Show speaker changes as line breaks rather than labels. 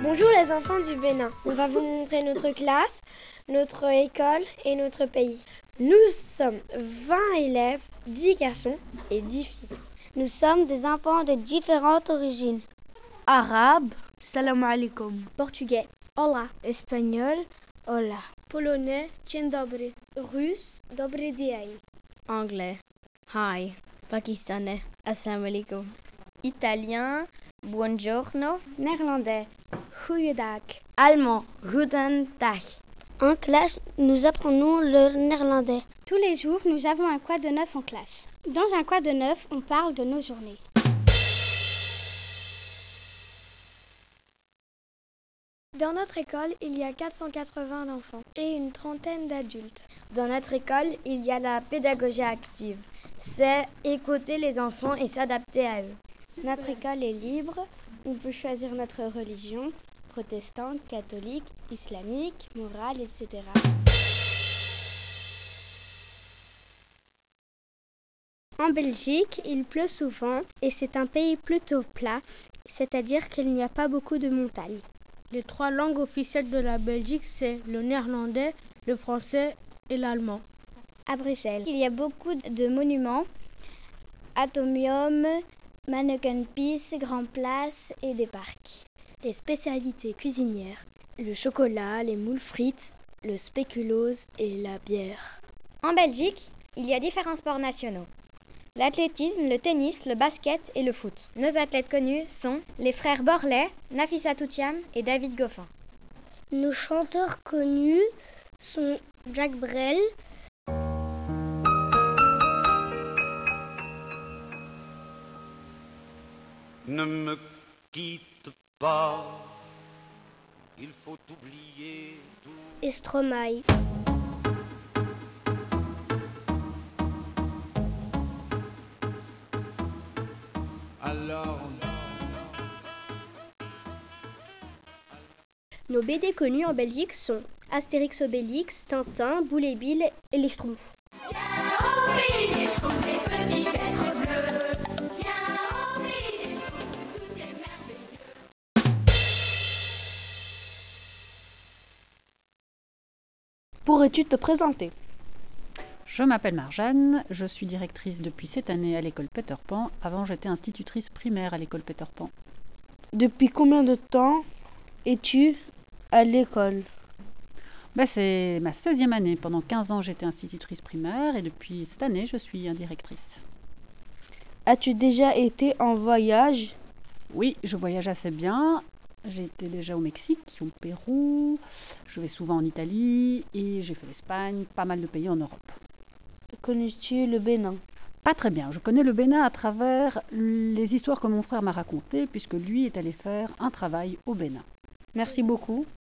Bonjour les enfants du Bénin. On va vous montrer notre classe, notre école et notre pays. Nous sommes 20 élèves, 10 garçons et 10 filles.
Nous sommes des enfants de différentes origines.
Arabe, salam alaikum.
Portugais, hola.
Espagnol, hola.
Polonais, dzień dobry. Russe, dobry dzień.
Anglais, hi. Pakistanais, assalamu alaikum. Italien, buongiorno.
Néerlandais, goeiedag.
Allemand, guten Tag.
En classe, nous apprenons le néerlandais.
Tous les jours, nous avons un quoi de neuf en classe. Dans un quoi de neuf, on parle de nos journées.
Dans notre école, il y a 480 enfants et une trentaine d'adultes.
Dans notre école, il y a la pédagogie active. C'est écouter les enfants et s'adapter à eux.
Notre école est libre. On peut choisir notre religion, protestante, catholique, islamique, morale, etc. En Belgique, il pleut souvent et c'est un pays plutôt plat, c'est-à-dire qu'il n'y a pas beaucoup de montagnes.
Les 3 langues officielles de la Belgique, c'est le néerlandais, le français et l'allemand.
À Bruxelles, il y a beaucoup de monuments, Atomium, Manneken-Pis, Grand Place et des parcs.
Les spécialités cuisinières, le chocolat, les moules frites, le spéculoos et la bière.
En Belgique, il y a différents sports nationaux. L'athlétisme, le tennis, le basket et le foot. Nos athlètes connus sont les frères Borlet, Nafissa Toutiam et David Goffin.
Nos chanteurs connus sont Jacques Brel,
Ne me quitte pas, il faut oublier tout.
et Stromae.
Alors,
Nos BD connus en Belgique sont Astérix Obélix, Tintin, Boule et Bill et les Schtroumpfs.
Pourrais-tu te présenter ?
Je m'appelle Marjane, je suis directrice depuis cette année à l'école Peter Pan. Avant, j'étais institutrice primaire à l'école Peter Pan.
Depuis combien de temps es-tu à l'école ?
C'est ma 16e année. Pendant 15 ans, j'étais institutrice primaire et depuis cette année, je suis directrice.
As-tu déjà été en voyage ?
Oui, je voyage assez bien. J'ai été déjà au Mexique, au Pérou, je vais souvent en Italie et j'ai fait l'Espagne, pas mal de pays en Europe.
Connais-tu le Bénin ?
Pas très bien. Je connais le Bénin à travers les histoires que mon frère m'a racontées puisque lui est allé faire un travail au Bénin.
Merci beaucoup.